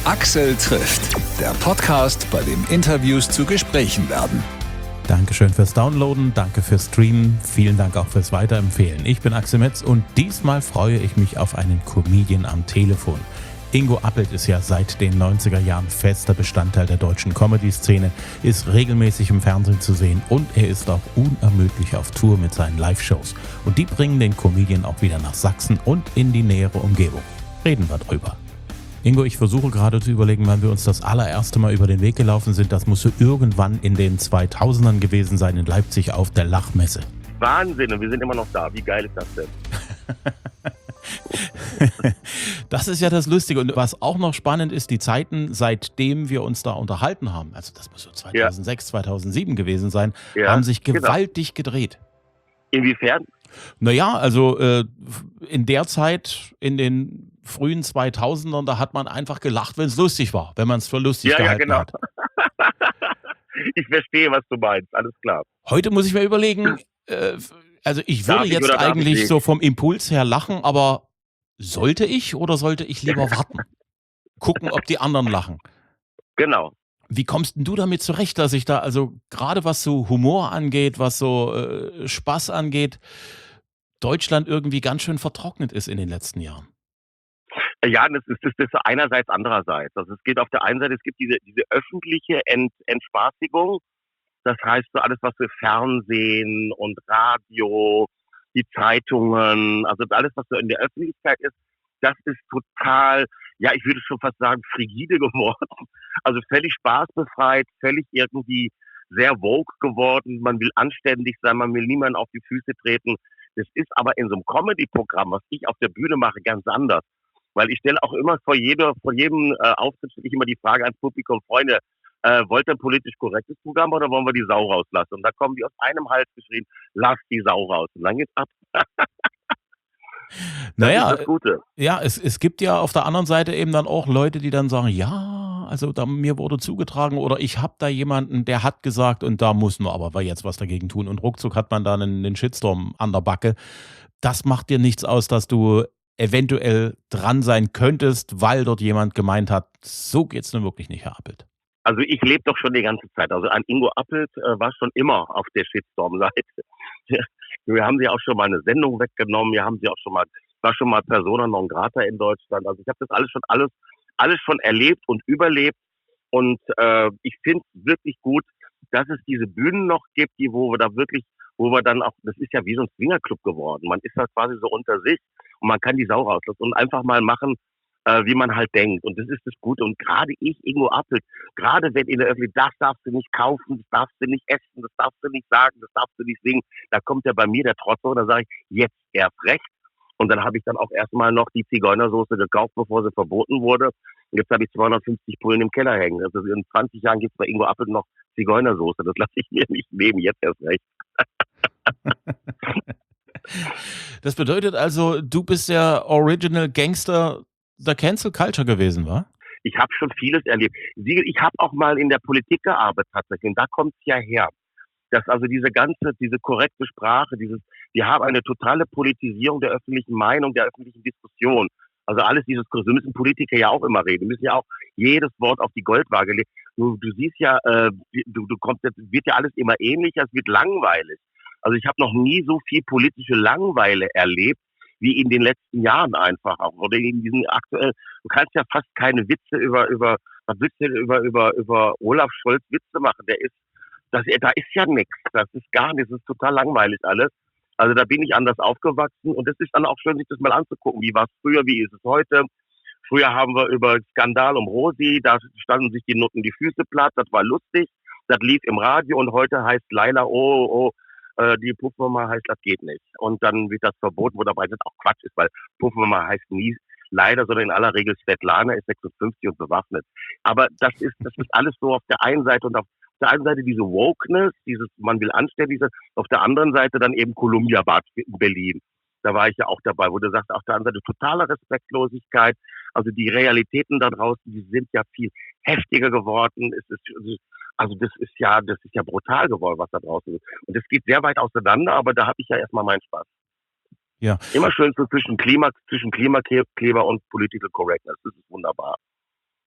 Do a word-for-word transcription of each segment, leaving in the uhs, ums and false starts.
Axel trifft, der Podcast, bei dem Interviews zu Gesprächen werden. Dankeschön fürs Downloaden, danke fürs Streamen, vielen Dank auch fürs Weiterempfehlen. Ich bin Axel Metz und diesmal freue ich mich auf einen Comedian am Telefon. Ingo Appelt ist ja seit den neunziger Jahren fester Bestandteil der deutschen Comedy-Szene, ist regelmäßig im Fernsehen zu sehen und er ist auch unermüdlich auf Tour mit seinen Live-Shows. Und die bringen den Comedian auch wieder nach Sachsen und in die nähere Umgebung. Reden wir drüber. Ingo, ich versuche gerade zu überlegen, wann wir uns das allererste Mal über den Weg gelaufen sind. Das muss so irgendwann in den zweitausendern gewesen sein in Leipzig auf der Lachmesse. Wahnsinn, und wir sind immer noch da. Wie geil ist das denn? Das ist ja das Lustige. Und was auch noch spannend ist, die Zeiten, seitdem wir uns da unterhalten haben, also das muss so zweitausendsechs, ja. zweitausendsieben gewesen sein, ja, haben sich gewaltig genau. gedreht. Inwiefern? Naja, also äh, in der Zeit, in den frühen zweitausendern, da hat man einfach gelacht, wenn es lustig war, wenn man es für lustig ja, gehalten ja, genau. hat. Ich verstehe, was du meinst, alles klar. Heute muss ich mir überlegen, äh, also ich würde ich jetzt eigentlich so vom Impuls her lachen, aber sollte ich oder sollte ich lieber warten? Gucken, ob die anderen lachen. Genau. Wie kommst denn du damit zurecht, dass ich da, also gerade was so Humor angeht, was so äh, Spaß angeht, Deutschland irgendwie ganz schön vertrocknet ist in den letzten Jahren? Ja, das ist, das ist einerseits, andererseits. Also es geht auf der einen Seite, es gibt diese, diese öffentliche Ent, Entspaßigung. Das heißt so alles, was für Fernsehen und Radio, die Zeitungen, also alles, was so in der Öffentlichkeit ist, das ist total, ja, ich würde schon fast sagen, frigide geworden. Also völlig spaßbefreit, völlig irgendwie sehr woke geworden. Man will anständig sein, man will niemanden auf die Füße treten. Das ist aber in so einem Comedy-Programm, was ich auf der Bühne mache, ganz anders. Weil ich stelle auch immer vor, jeder, vor jedem äh, Auftritt stelle ich immer die Frage ans Publikum, Freunde, äh, wollt ihr ein politisch korrektes Programm oder wollen wir die Sau rauslassen? Und da kommen die aus einem Hals geschrien, lass die Sau raus. Und dann geht's ab. Naja, das ist das Gute. Ja, es, es gibt ja auf der anderen Seite eben dann auch Leute, die dann sagen, ja, also da, mir wurde zugetragen oder ich habe da jemanden, der hat gesagt und da muss man aber jetzt was dagegen tun. Und ruckzuck hat man dann einen, einen Shitstorm an der Backe. Das macht dir nichts aus, dass du eventuell dran sein könntest, weil dort jemand gemeint hat, so geht's nun wirklich nicht, Herr Appelt. Also ich lebe doch schon die ganze Zeit. Also an Ingo Appelt äh, war schon immer auf der Shitstorm-Seite. Wir haben sie auch schon mal eine Sendung weggenommen. Wir haben sie auch schon mal, war schon mal Persona non grata in Deutschland. Also ich habe das alles schon alles, alles schon erlebt und überlebt. Und äh, ich finde es wirklich gut, dass es diese Bühnen noch gibt, die wo wir da wirklich, wo wir dann auch, das ist ja wie so ein Swingerclub geworden. Man ist da quasi so unter sich und man kann die Sau rauslassen und einfach mal machen, äh, wie man halt denkt. Und das ist das Gute. Und gerade ich, Ingo Appelt, gerade wenn in der Öffentlichkeit, das darfst du nicht kaufen, das darfst du nicht essen, das darfst du nicht sagen, das darfst du nicht singen, da kommt ja bei mir der Trotz, da sage ich, jetzt erst recht. Und dann habe ich dann auch erstmal noch die Zigeunersoße gekauft, bevor sie verboten wurde. Und jetzt habe ich zweihundertfünfzig Pullen im Keller hängen. Also in zwanzig Jahren gibt es bei Ingo Appelt noch Zigeunersoße. Das lasse ich mir nicht nehmen, jetzt erst recht. Das bedeutet also, du bist der Original Gangster der Cancel Culture gewesen, wa? Ich habe schon vieles erlebt. Ich habe auch mal in der Politik gearbeitet tatsächlich. Und da kommt es ja her. Dass also diese ganze, diese korrekte Sprache, dieses, wir haben eine totale Politisierung der öffentlichen Meinung, der öffentlichen Diskussion. Also alles dieses, so müssen Politiker ja auch immer reden. Wir müssen ja auch jedes Wort auf die Goldwaage legen. Du, du siehst ja, äh, du, du kommst, jetzt wird ja alles immer ähnlicher, es wird langweilig. Also ich habe noch nie so viel politische Langeweile erlebt, wie in den letzten Jahren einfach auch. Oder in diesen aktuell, du kannst ja fast keine Witze über, über, was willst du denn über, über, über Olaf Scholz Witze machen? Der ist, das, da ist ja nichts. Das ist gar nichts. Das ist total langweilig alles. Also da bin ich anders aufgewachsen und es ist dann auch schön, sich das mal anzugucken. Wie war es früher, wie ist es heute? Früher haben wir über Skandal um Rosi, da standen sich die Nutten die Füße platt, das war lustig, das lief im Radio und heute heißt Laila, oh, oh, äh, die Puffmama heißt, das geht nicht. Und dann wird das verboten, wo dabei das auch Quatsch ist, weil Puffmama heißt nie leider, sondern in aller Regel Svetlana ist sechsundfünfzig und bewaffnet. Aber das ist, das ist alles so auf der einen Seite und auf der einen Seite diese Wokeness, dieses, man will anständig sein, auf der anderen Seite dann eben Columbia Bad in Berlin. Da war ich ja auch dabei, wo du sagst, auf der anderen Seite totale Respektlosigkeit. Also die Realitäten da draußen, die sind ja viel heftiger geworden. Es ist, also das ist ja, das ist ja brutal geworden, was da draußen ist. Und das geht sehr weit auseinander, aber da habe ich ja erstmal meinen Spaß. Ja. Immer schön so zwischen Klima, zwischen Klimakleber und Political Correctness. Das ist wunderbar.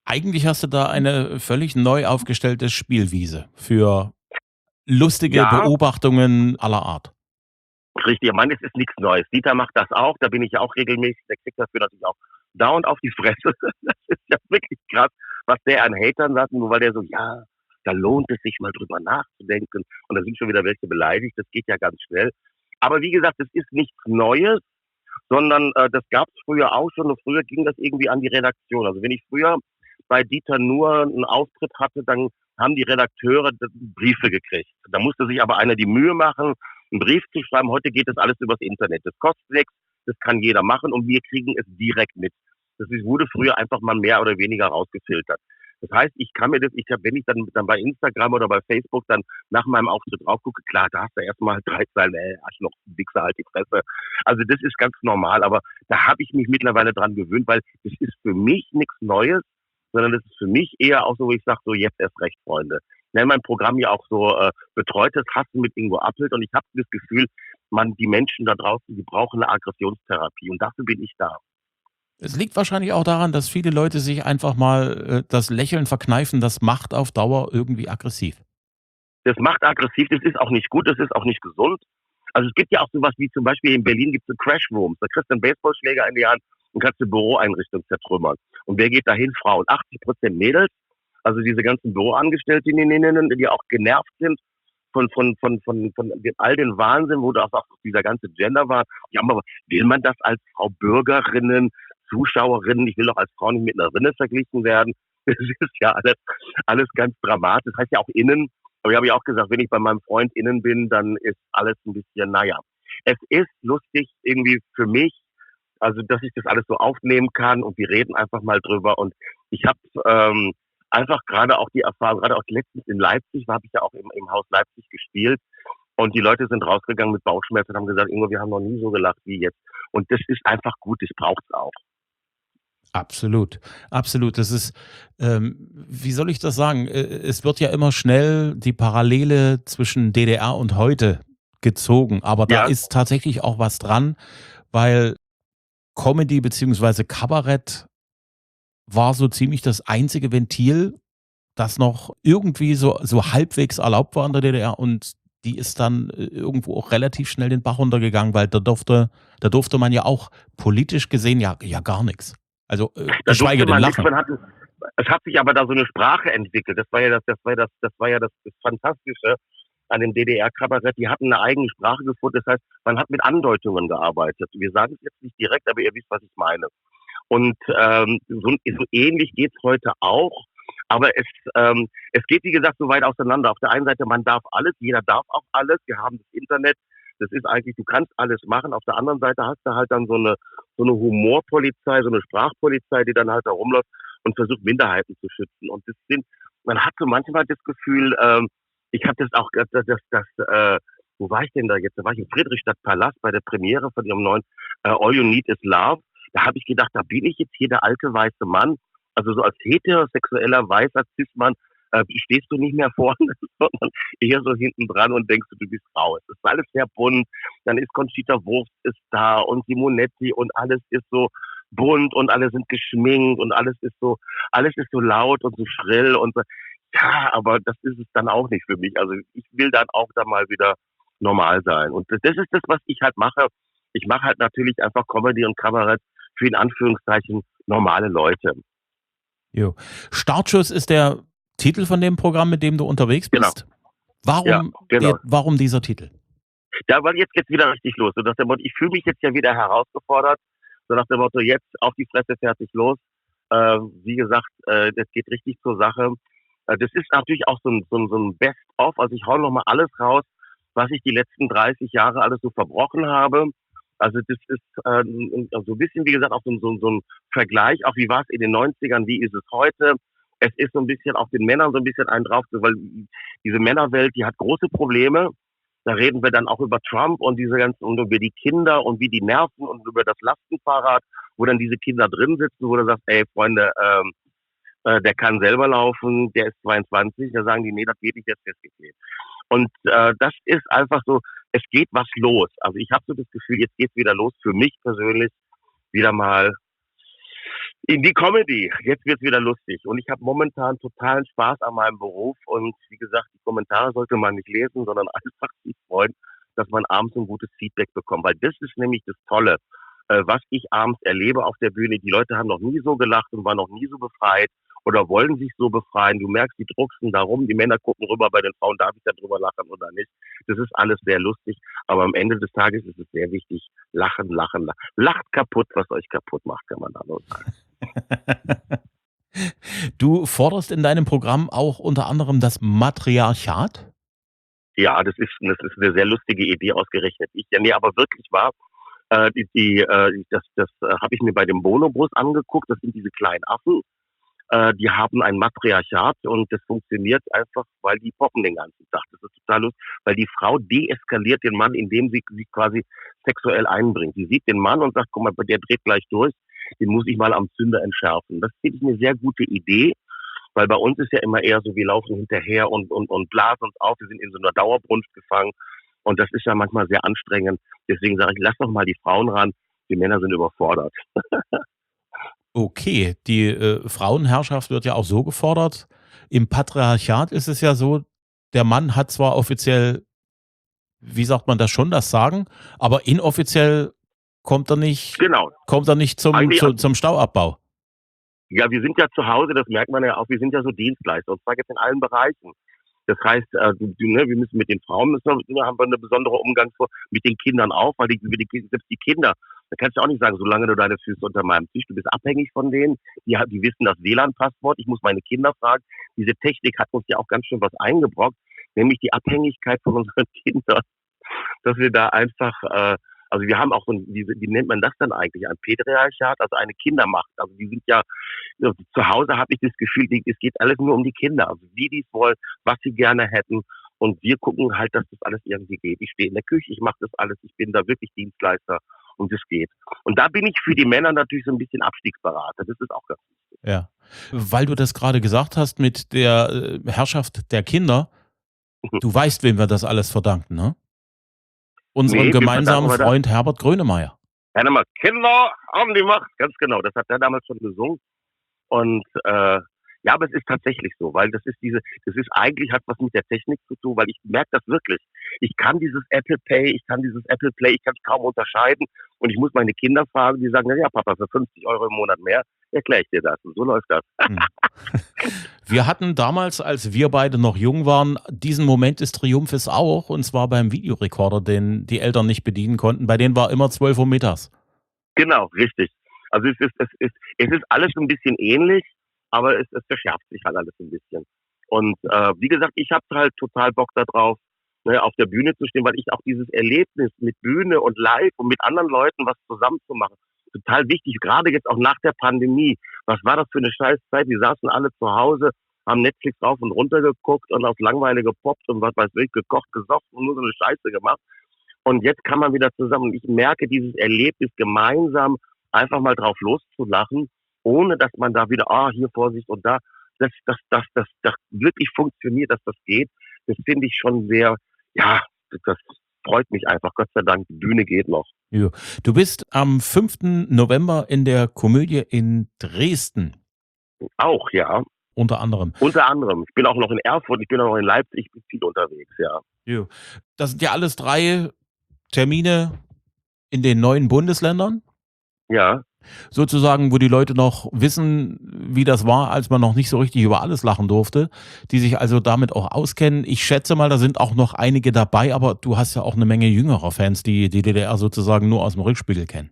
Eigentlich hast du da eine völlig neu aufgestellte Spielwiese für lustige Ja, Beobachtungen aller Art. richtig. Ich meine, es ist nichts Neues. Dieter macht das auch, da bin ich ja auch regelmäßig. Der kriegt dafür natürlich auch dauernd auf die Fresse. Das ist ja wirklich krass, was der an Hatern sagt, nur weil der so, ja, da lohnt es sich mal drüber nachzudenken. Und da sind schon wieder welche beleidigt. Das geht ja ganz schnell. Aber wie gesagt, es ist nichts Neues, sondern äh, das gab es früher auch schon. Und früher ging das irgendwie an die Redaktion. Also wenn ich früher bei Dieter Nuhr einen Auftritt hatte, dann haben die Redakteure Briefe gekriegt. Da musste sich aber einer die Mühe machen, einen Brief zu schreiben. Heute geht das alles übers Internet. Das kostet nichts, das kann jeder machen und wir kriegen es direkt mit. Das wurde früher einfach mal mehr oder weniger rausgefiltert. Das heißt, ich kann mir das, ich hab, wenn ich dann, dann bei Instagram oder bei Facebook dann nach meinem Auftritt drauf gucke, klar, da hast du erstmal drei Zeilen, ey, Arschloch, Wichser, halt die Fresse. Also das ist ganz normal, aber da habe ich mich mittlerweile dran gewöhnt, weil das ist für mich nichts Neues, sondern das ist für mich eher auch so, wo ich sage, so jetzt erst recht, Freunde. Ich nenne mein Programm ja auch so äh, betreutes Hassen mit Ingo Appelt und ich habe das Gefühl, man, die Menschen da draußen, die brauchen eine Aggressionstherapie und dafür bin ich da. Es liegt wahrscheinlich auch daran, dass viele Leute sich einfach mal äh, das Lächeln verkneifen. Das macht auf Dauer irgendwie aggressiv. Das macht aggressiv, das ist auch nicht gut, das ist auch nicht gesund. Also es gibt ja auch sowas wie zum Beispiel in Berlin gibt es so Crashrooms, da kriegst du einen Baseballschläger in die Hand und kannst eine Büroeinrichtung zertrümmern. Und wer geht dahin? Frauen. achtzig Prozent Mädels, also diese ganzen Büroangestellten, die auch genervt sind von, von, von, von, von all den Wahnsinn, wo da auch dieser ganze Gender war. Ja, aber will man das als Frau Bürgerinnen, Zuschauerinnen, ich will doch als Frau nicht mit einer Rinne verglichen werden. Das ist ja alles, alles ganz dramatisch. Das heißt ja auch innen. Aber ich habe ja auch gesagt, wenn ich bei meinem Freund innen bin, dann ist alles ein bisschen, naja. Es ist lustig irgendwie für mich, also dass ich das alles so aufnehmen kann und wir reden einfach mal drüber. Und ich habe ähm, einfach gerade auch die Erfahrung, gerade auch letztens in Leipzig, da habe ich ja auch im, im Haus Leipzig gespielt und die Leute sind rausgegangen mit Bauchschmerzen und haben gesagt, Ingo, wir haben noch nie so gelacht wie jetzt. Und das ist einfach gut, das braucht's auch. Absolut, absolut. Das ist, ähm, wie soll ich das sagen? Äh, Es wird ja immer schnell die Parallele zwischen D D R und heute gezogen, aber da Ja, ist tatsächlich auch was dran, weil Comedy beziehungsweise Kabarett war so ziemlich das einzige Ventil, das noch irgendwie so, so halbwegs erlaubt war in der D D R und die ist dann äh, irgendwo auch relativ schnell den Bach runtergegangen, weil da durfte, da durfte man ja auch politisch gesehen ja, ja gar nichts. Also äh, da geschweige durfte denn man nichts, lachen. man hatte, es hat sich aber da so eine Sprache entwickelt. Das war ja das, das war das, das war ja das, das Fantastische an dem D D R-Kabarett. Die hatten eine eigene Sprache gefunden. Das heißt, man hat mit Andeutungen gearbeitet. Wir sagen es jetzt nicht direkt, aber ihr wisst, was ich meine. Und ähm, so, so ähnlich geht's heute auch. Aber es, ähm, es geht, wie gesagt, so weit auseinander. Auf der einen Seite, man darf alles, jeder darf auch alles. Wir haben das Internet. Das ist eigentlich, du kannst alles machen. Auf der anderen Seite hast du halt dann so eine, so eine Humorpolizei, so eine Sprachpolizei, die dann halt da rumläuft und versucht, Minderheiten zu schützen. Und das sind, man hat so manchmal das Gefühl, ähm, ich habe das auch, das, das, das äh, wo war ich denn da jetzt? Da war ich im Friedrichstadt-Palast bei der Premiere von ihrem neuen äh, All You Need Is Love. Da habe ich gedacht, da bin ich jetzt hier der alte weiße Mann. Also so als heterosexueller weißer Cis-Mann äh, stehst du nicht mehr vorne, sondern eher so hinten dran und denkst du, du bist raus. Es ist alles sehr bunt. Dann ist Conchita Wurst ist da und Simonetti und alles ist so bunt und alle sind geschminkt und alles ist so, alles ist so laut und so schrill und so. Ja, aber das ist es dann auch nicht für mich. Also ich will dann auch da mal wieder normal sein. Und das ist das, was ich halt mache. Ich mache halt natürlich einfach Comedy und Kabarett für in Anführungszeichen normale Leute. Jo. Startschuss ist der Titel von dem Programm, mit dem du unterwegs Genau. bist. Warum, Ja, genau. der, warum dieser Titel? Da war jetzt geht's wieder richtig los. So nach dem Motto, ich fühle mich jetzt ja wieder herausgefordert. So nach dem Motto, jetzt auf die Fresse, fertig, los. Äh, wie gesagt, äh, das geht richtig zur Sache. Äh, das ist natürlich auch so ein, so ein, so ein Best-of. Also ich hau nochmal alles raus, was ich die letzten dreißig Jahre alles so verbrochen habe. Also das ist äh, so ein bisschen, wie gesagt, auch so, so, so ein Vergleich, auch wie war es in den neunzigern, wie ist es heute. Es ist so ein bisschen auf den Männern so ein bisschen einen drauf, weil diese Männerwelt, die hat große Probleme. Da reden wir dann auch über Trump und diese ganzen, und über die Kinder und wie die nerven und über das Lastenfahrrad, wo dann diese Kinder drin sitzen, wo du sagst, ey Freunde, ähm, äh, der kann selber laufen, der ist zweiundzwanzig, da sagen die, nee, das geht nicht, jetzt festgeklebt. Und äh, das ist einfach so, es geht was los. Also ich habe so das Gefühl, jetzt geht's wieder los für mich persönlich, wieder mal In die Comedy. Jetzt wird's wieder lustig. Und ich habe momentan totalen Spaß an meinem Beruf. Und wie gesagt, die Kommentare sollte man nicht lesen, sondern einfach sich freuen, dass man abends ein gutes Feedback bekommt. Weil das ist nämlich das Tolle, äh, was ich abends erlebe auf der Bühne. Die Leute haben noch nie so gelacht und waren noch nie so befreit oder wollen sich so befreien. Du merkst, die drucksen da rum. Die Männer gucken rüber bei den Frauen, darf ich da drüber lachen oder nicht. Das ist alles sehr lustig. Aber am Ende des Tages ist es sehr wichtig, lachen, lachen, lachen. Lacht kaputt, was euch kaputt macht, kann man da nur sagen. Du forderst in deinem Programm auch unter anderem das Matriarchat? Ja, das ist, das ist eine sehr lustige Idee ausgerechnet. Ich, ja, nee, aber wirklich wahr. Äh, die, die, äh, das das äh, habe ich mir bei dem Bonobus angeguckt. Das sind diese kleinen Affen. Äh, die haben ein Matriarchat und das funktioniert einfach, weil die poppen den ganzen Tag. Das ist total lustig, weil die Frau deeskaliert den Mann, indem sie sich quasi sexuell einbringt. Sie sieht den Mann und sagt, guck mal, der dreht gleich durch. Den muss ich mal am Zünder entschärfen. Das finde ich eine sehr gute Idee, weil bei uns ist ja immer eher so, wir laufen hinterher und, und, und blasen uns auf. Wir sind in so einer Dauerbrunst gefangen und das ist ja manchmal sehr anstrengend. Deswegen sage ich, lass doch mal die Frauen ran. Die Männer sind überfordert. Okay, die äh, Frauenherrschaft wird ja auch so gefordert. Im Patriarchat ist es ja so, der Mann hat zwar offiziell, wie sagt man das, schon das Sagen, aber inoffiziell kommt er nicht, Genau. kommt er nicht zum, Eigentlich- zu, zum Stauabbau. Ja, wir sind ja zu Hause, das merkt man ja auch, wir sind ja so Dienstleister und zwar jetzt in allen Bereichen. Das heißt, äh, du, du, ne, wir müssen mit den Frauen, müssen wir, haben wir eine besondere Umgangsform, mit den Kindern auch, weil die, die, selbst die Kinder, da kannst du auch nicht sagen, solange du deine Füße unter meinem Tisch, du bist abhängig von denen, die, die wissen das W L A N-Passwort, ich muss meine Kinder fragen. Diese Technik hat uns ja auch ganz schön was eingebrockt, nämlich die Abhängigkeit von unseren Kindern, dass wir da einfach, äh, also wir haben auch so, ein, wie, wie nennt man das dann eigentlich, ein Pätriarchat, also eine Kindermacht. Also die sind ja, also zu Hause habe ich das Gefühl, die, es geht alles nur um die Kinder, also wie die es wollen, was sie gerne hätten. Und wir gucken halt, dass das alles irgendwie geht. Ich stehe in der Küche, ich mache das alles, ich bin da wirklich Dienstleister und es geht. Und da bin ich für die Männer natürlich so ein bisschen Abstiegsberater. Das ist auch ganz wichtig. Ja. Weil du das gerade gesagt hast mit der äh, Herrschaft der Kinder, du weißt, wem wir das alles verdanken, ne? Unserem Nee, wir gemeinsamen verdanken wir Freund Herbert Grönemeyer. Ja, nochmal, Kinder haben die Macht. Ganz genau, das hat er damals schon gesungen. Und äh, ja, aber es ist tatsächlich so, weil das ist diese, das ist eigentlich, hat was mit der Technik zu tun, weil ich merke das wirklich. Ich kann dieses Apple Pay, ich kann dieses Apple Play, ich kann es kaum unterscheiden. Und ich muss meine Kinder fragen, die sagen, na ja, Papa, für fünfzig Euro im Monat mehr erkläre ich dir das. Und so läuft das. Hm. Wir hatten damals, als wir beide noch jung waren, diesen Moment des Triumphes auch, und zwar beim Videorekorder, den die Eltern nicht bedienen konnten. Bei denen war immer zwölf Uhr mittags. Genau, richtig. Also es ist, es ist, es ist alles ein bisschen ähnlich, aber es, es verschärft sich halt alles ein bisschen. Und äh, wie gesagt, ich habe halt total Bock darauf, ne, auf der Bühne zu stehen, weil ich auch dieses Erlebnis mit Bühne und Live und mit anderen Leuten was zusammen zu machen, total wichtig, gerade jetzt auch nach der Pandemie. Was war das für eine Scheißzeit? Die saßen alle zu Hause, haben Netflix rauf und runter geguckt und auf Langweile gepoppt und was weiß ich, gekocht, gesoffen und nur so eine Scheiße gemacht. Und jetzt kann man wieder zusammen. Und ich merke dieses Erlebnis gemeinsam einfach mal drauf loszulachen, ohne dass man da wieder, ah, hier Vorsicht und da, dass das, das, das, das wirklich funktioniert, dass das geht. Das finde ich schon sehr, ja, das freut mich einfach. Gott sei Dank, die Bühne geht noch. Ja. Du bist am fünften November in der Komödie in Dresden. Auch, ja. Unter anderem. Unter anderem. Ich bin auch noch in Erfurt, ich bin auch noch in Leipzig, ich bin viel unterwegs, ja. Ja. Das sind ja alles drei Termine in den neuen Bundesländern. Ja. Sozusagen, wo die Leute noch wissen, wie das war, als man noch nicht so richtig über alles lachen durfte, die sich also damit auch auskennen. Ich schätze mal, da sind auch noch einige dabei, aber du hast ja auch eine Menge jüngerer Fans, die die D D R sozusagen nur aus dem Rückspiegel kennen.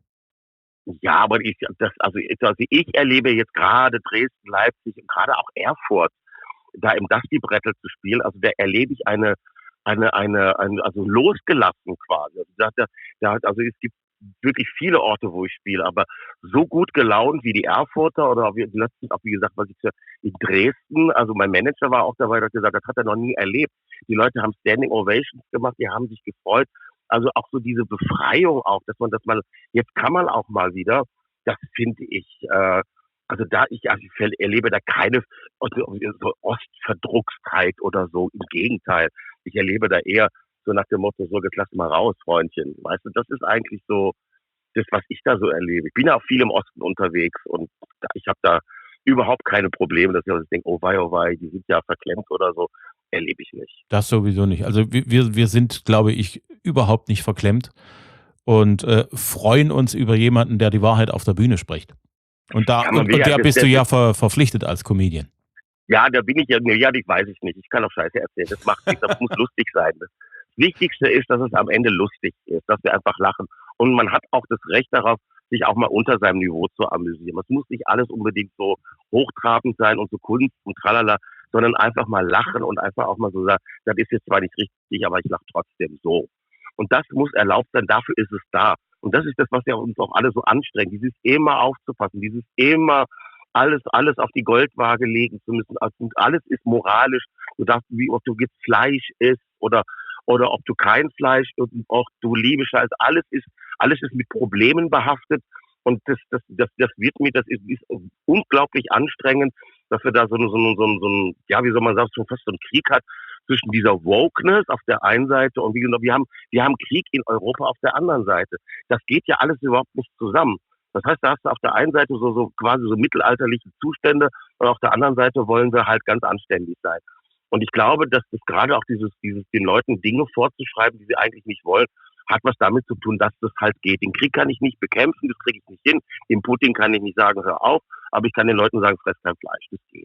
Ja, aber ich, das, also, also ich erlebe jetzt gerade Dresden, Leipzig und gerade auch Erfurt, da im Dusty-Brettel zu spielen, also da erlebe ich eine, eine, eine, eine also losgelassen quasi. Also, da, da, also es gibt wirklich viele Orte, wo ich spiele, aber so gut gelaunt wie die Erfurter oder auch, letztens auch, wie gesagt, was ich in Dresden, also mein Manager war auch dabei, der hat gesagt, das hat er noch nie erlebt. Die Leute haben Standing Ovations gemacht, die haben sich gefreut. Also auch so diese Befreiung auch, dass man das mal, jetzt kann man auch mal wieder, das finde ich, äh, also da ich, also ich erlebe da keine so Ostverdruckstheit oder so, im Gegenteil. Ich erlebe da eher so nach dem Motto, so, jetzt lass mal raus, Freundchen. Weißt du, das ist eigentlich so, das, was ich da so erlebe. Ich bin ja auch viel im Osten unterwegs und da, ich habe da überhaupt keine Probleme, dass ich also denke, oh wei, oh wei, die sind ja verklemmt oder so. Erlebe ich nicht. Das sowieso nicht. Also wir, wir wir sind, glaube ich, überhaupt nicht verklemmt und äh, freuen uns über jemanden, der die Wahrheit auf der Bühne spricht. Und da Ja, man und, will und ja, der das, bist du das, ja ver, verpflichtet als Comedian. ja, da bin ich ja, nee, ja, das weiß ich nicht. Ich kann auch Scheiße erzählen. Das macht nichts, das muss lustig sein. Das Wichtigste ist, dass es am Ende lustig ist, dass wir einfach lachen. Und man hat auch das Recht darauf, sich auch mal unter seinem Niveau zu amüsieren. Es muss nicht alles unbedingt so hochtrabend sein und so Kunst und tralala, sondern einfach mal lachen und einfach auch mal so sagen, das ist jetzt zwar nicht richtig, aber ich lache trotzdem so. Und das muss erlaubt sein, dafür ist es da. Und das ist das, was ja uns auch alle so anstrengt, dieses immer aufzupassen, dieses immer alles, alles auf die Goldwaage legen zu müssen. Und alles ist moralisch. Du darfst, wie ob du jetzt Fleisch isst oder, oder ob du kein Fleisch und auch du liebe Scheiß. Alles ist, alles ist mit Problemen behaftet. Und das, das, das, das wird mir, das ist, ist unglaublich anstrengend, dass wir da so, so, so, so, so ein, ja, wie soll man sagen, schon fast so einen Krieg hat zwischen dieser Wokeness auf der einen Seite und wie gesagt, wir haben, wir haben Krieg in Europa auf der anderen Seite. Das geht ja alles überhaupt nicht zusammen. Das heißt, da hast du auf der einen Seite so, so quasi so mittelalterliche Zustände und auf der anderen Seite wollen wir halt ganz anständig sein. Und ich glaube, dass das gerade auch dieses, dieses, den Leuten Dinge vorzuschreiben, die sie eigentlich nicht wollen, hat was damit zu tun, dass das halt geht. Den Krieg kann ich nicht bekämpfen, das kriege ich nicht hin. Dem Putin kann ich nicht sagen, hör auf, aber ich kann den Leuten sagen, fress kein Fleisch, das geht.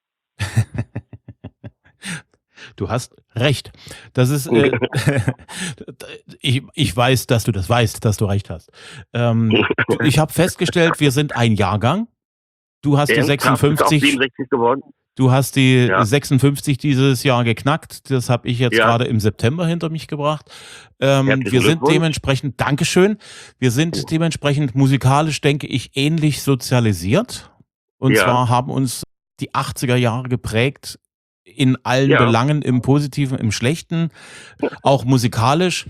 Du hast recht. Das ist, äh, ich, ich weiß, dass du das weißt, dass du recht hast. Ähm, ich habe festgestellt, wir sind ein Jahrgang. Du hast die sechsundfünfzig. siebenundsechzig geworden. Du hast die Ja. sechsundfünfzig dieses Jahr geknackt. Das habe ich jetzt Ja. gerade im September hinter mich gebracht. Ähm, Herzlichen wir sind Glückwunsch. dementsprechend, Dankeschön, wir sind dementsprechend musikalisch, denke ich, ähnlich sozialisiert. Und Ja. zwar haben uns die achtziger Jahre geprägt in allen Ja. Belangen, im Positiven, im Schlechten, auch musikalisch.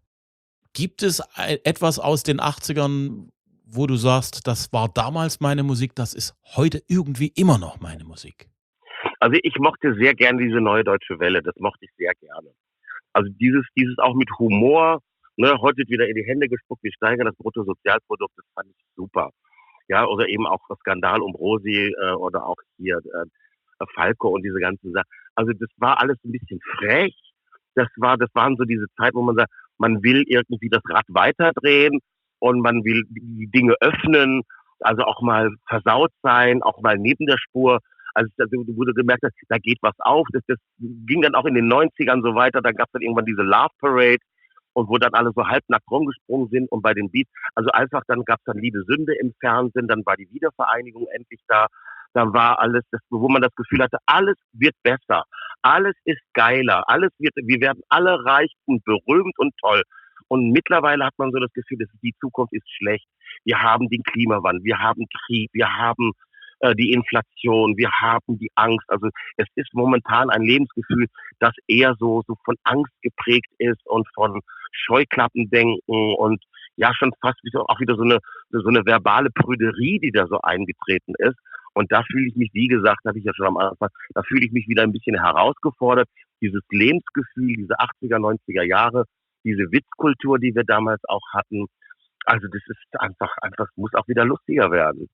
Gibt es ein- etwas aus den achtzigern, wo du sagst, das war damals meine Musik, das ist heute irgendwie immer noch meine Musik? Also ich mochte sehr gerne diese neue deutsche Welle, das mochte ich sehr gerne. Also dieses, dieses auch mit Humor, ne, heute wird wieder in die Hände gespuckt, wir steigern das Bruttosozialprodukt, das fand ich super. Ja, oder eben auch das Skandal um Rosi äh, oder auch hier äh, Falco und diese ganzen Sachen. Also das war alles ein bisschen frech. Das war, das waren so diese Zeit, wo man sagt, man will irgendwie das Rad weiterdrehen und man will die Dinge öffnen, also auch mal versaut sein, auch mal neben der Spur. Also wo du gemerkt hast, da geht was auf. Das, das ging dann auch in den neunzigern so weiter. Dann gab es dann irgendwann diese Love Parade und wo dann alle so halbnackt rumgesprungen sind und bei den Beats. Also einfach, dann gab es dann Liebe Sünde im Fernsehen, dann war die Wiedervereinigung endlich da. Dann war alles, das, wo man das Gefühl hatte, alles wird besser, alles ist geiler, alles wird, wir werden alle reich und berühmt und toll. Und mittlerweile hat man so das Gefühl, dass die Zukunft ist schlecht. Wir haben den Klimawandel, wir haben Krieg, wir haben äh, die Inflation, wir haben die Angst. Also es ist momentan ein Lebensgefühl, das eher so, so von Angst geprägt ist und von Scheuklappendenken und ja schon fast wie so, auch wieder so eine, so eine verbale Prüderie, die da so eingetreten ist. Und da fühle ich mich, wie gesagt, habe ich ja schon am Anfang, da fühle ich mich wieder ein bisschen herausgefordert. Dieses Lebensgefühl, diese achtziger, neunziger Jahre, diese Witzkultur, die wir damals auch hatten. Also das ist einfach, einfach, muss auch wieder lustiger werden.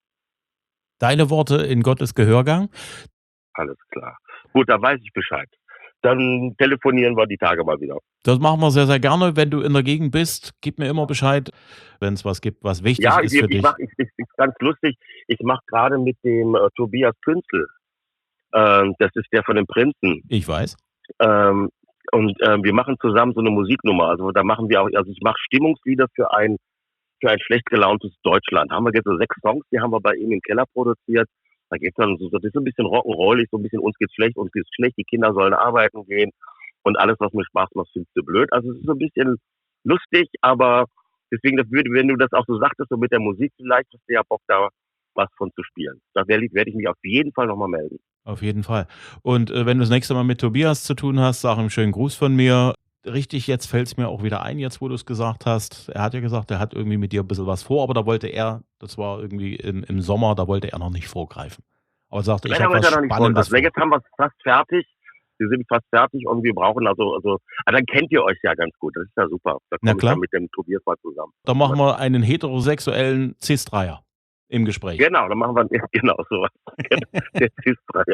Deine Worte in Gottes Gehörgang. Alles klar. Gut, da weiß ich Bescheid. Dann telefonieren wir die Tage mal wieder. Das machen wir sehr, sehr gerne. Wenn du in der Gegend bist, gib mir immer Bescheid, wenn es was gibt, was wichtig Ja, ist ich, für ich dich. mach, ich, ich, ist ganz lustig. Ich mache gerade mit dem äh, Tobias Künzel. Ähm, das ist der von den Prinzen. Ich weiß. Ähm, und äh, wir machen zusammen so eine Musiknummer. Also da machen wir auch, also ich mache Stimmungslieder für ein für ein schlecht gelauntes Deutschland. Haben wir jetzt so sechs Songs, die haben wir bei ihm im Keller produziert. Da geht's dann so, das ist so ein bisschen rock'n'rollig, so ein bisschen uns geht's schlecht, uns geht's schlecht, die Kinder sollen arbeiten gehen und alles, was mir Spaß macht, findest du blöd. Also es ist so ein bisschen lustig, aber deswegen, das würde, wenn du das auch so sagtest, so mit der Musik vielleicht, hast du ja Bock, da was von zu spielen. Da werde ich, werde ich mich auf jeden Fall nochmal melden. Auf jeden Fall. Und äh, wenn du das nächste Mal mit Tobias zu tun hast, sag ihm einen schönen Gruß von mir. Richtig, jetzt fällt es mir auch wieder ein, jetzt wo du es gesagt hast. Er hat ja gesagt, er hat irgendwie mit dir ein bisschen was vor, aber da wollte er, das war irgendwie im, im Sommer, da wollte er noch nicht vorgreifen. Aber er sagte, ich Leider habe wollte was er noch nicht Spannendes vor. Also jetzt haben wir es fast fertig. wir sind fast fertig und wir brauchen also, also, ah, dann kennt ihr euch ja ganz gut, das ist ja super. Da Na komme ich klar. dann mit dem Tobias mal zusammen. Da machen wir einen heterosexuellen Cis-Dreier im Gespräch. Genau, dann machen wir, genau, sowas. Der Cis-Dreier.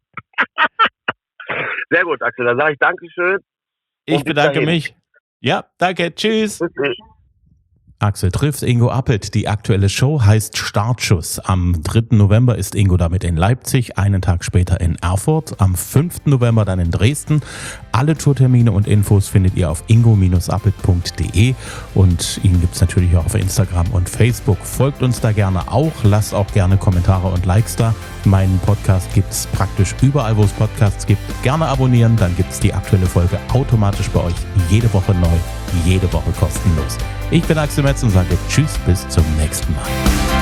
Sehr gut, Axel, dann sage ich Dankeschön. Ich bis bedanke dahin. mich. Ja, danke, tschüss. Bis dann. Axel trifft Ingo Appelt. Die aktuelle Show heißt Startschuss. Am dritten November ist Ingo damit in Leipzig, einen Tag später in Erfurt, am fünften November dann in Dresden. Alle Tourtermine und Infos findet ihr auf ingo Bindestrich appelt punkt de und ihn gibt es natürlich auch auf Instagram und Facebook. Folgt uns da gerne auch, lasst auch gerne Kommentare und Likes da. Meinen Podcast gibt es praktisch überall, wo es Podcasts gibt. Gerne abonnieren, dann gibt es die aktuelle Folge automatisch bei euch jede Woche neu, jede Woche kostenlos. Ich bin Axel Metz und sage Tschüss, bis zum nächsten Mal.